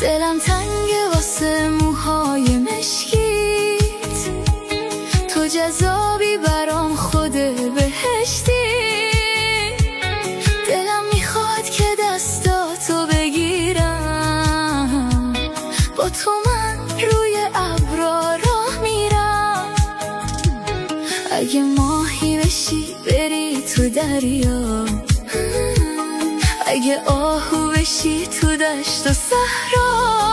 دلم تنگه واسه موهای مشکیت، تو جذابی برام خود بهشتی. دلم میخواد که دستاتو بگیرم، با تو من روی ابرا راه میرم. اگه ماهی بشی بری تو دریا، اگه آهو بشی تو دشت و صحرا،